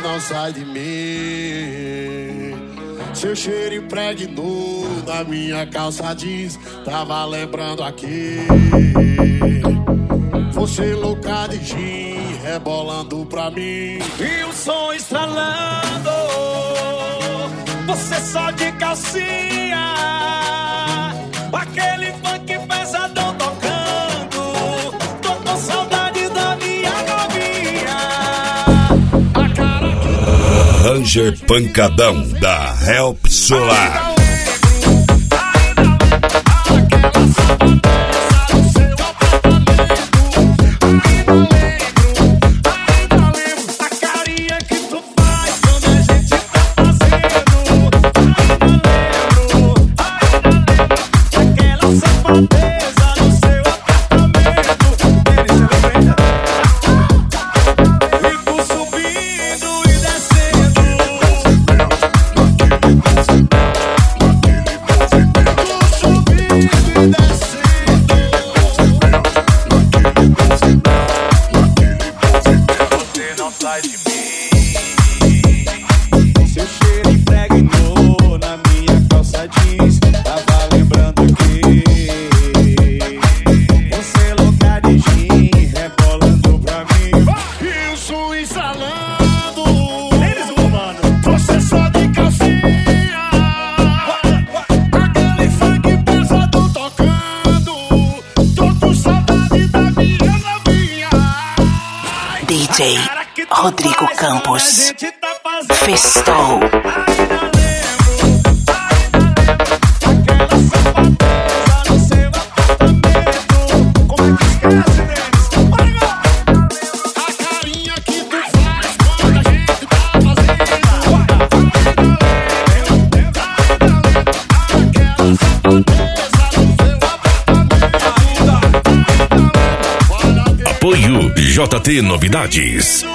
não sai de mim. Seu cheiro impregnou na minha calça jeans. Tava lembrando aqui. Você louca de gin, rebolando pra mim. E o som estralando. Você só de calcinha. Aquele funk pesadão tocando. Tô com saudade da minha novinha. A cara que... Ranger Pancadão da Help Solar. DJ Rodrigo Campos festou. Apoio JT Novidades.